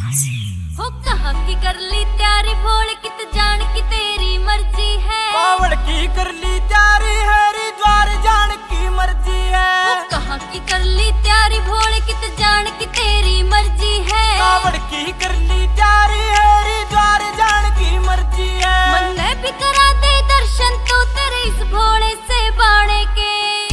हो कहा की कर ली तैयारी भोल कित जान की तेरी मर्जी है। कावड़ की कर ली तैयारी हरिद्वार जान की मर्जी है। हो कहा की कर ली तैयारी भोल कित जान की तेरी मर्जी है। कावड़ की कर ली तैयारी हरिद्वार जान की मर्जी है। मन ने भी करा दे दर्शन तो तेरे इस भोले से बाणे के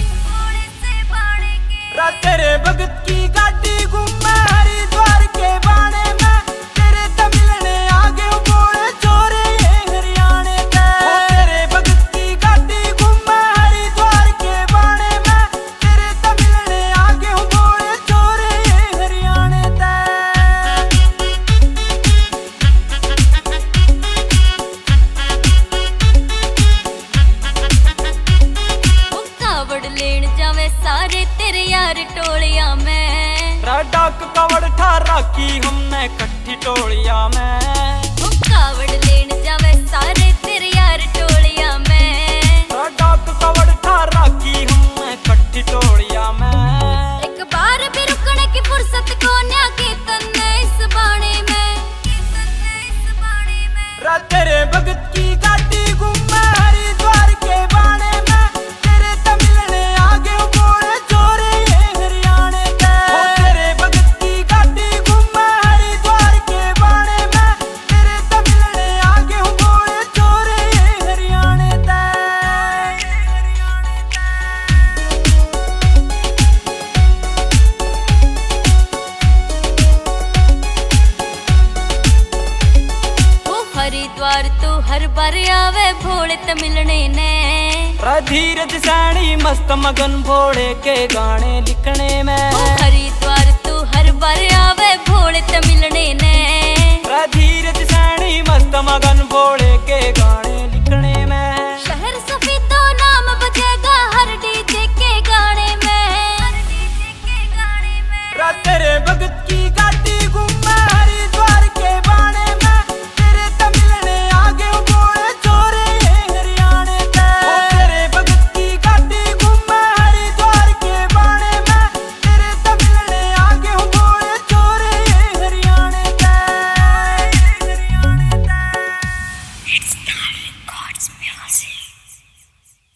तेरे भगत की गाड़ी घूमे हरिद्वार के बाणे में। तेरे तमिलने आगे बोले चोरे ये हरियाणे ते। तेरे भगत की गाड़ी घूमे हरिद्वार के बाणे में। तेरे तमिलने आगे बोले चोरे ये हरियाणे ते। वो कावड़ लेन जावे सारे तेरे यार टोलिया में। डाक कावड़ ठारा की हमने कट्ठी टोलिया में। वो कावड़ लेन जावे सारे तेरे यार टोलिया में। डाक कावड़ ठारा की हमने कट्ठी टोलिया में। एक बार भी रुकने की फुर्सत को न्या के तन्ने इस बाणे में। तेरे भगत की गाड़ी घूमे हरिद्वार के बाणे में। तेरे तमिलने आगे बोले चोरे ये हरियाणे ते। तेरे भगत की गाड़ी घूमे हरिद्वार के बाणे में। तेरे तमिलने आगे बोले चोरे ये हरियाणे ते। हरिद्वार तो हर बार आवे भोले तमिलने ने। धीरज सैनी मस्त मगन भोले के गाने लिखने में। हरिद्वार तो हर बार आवे भोले तमिलने ने। धीरज सैनी मस्त मगन भोले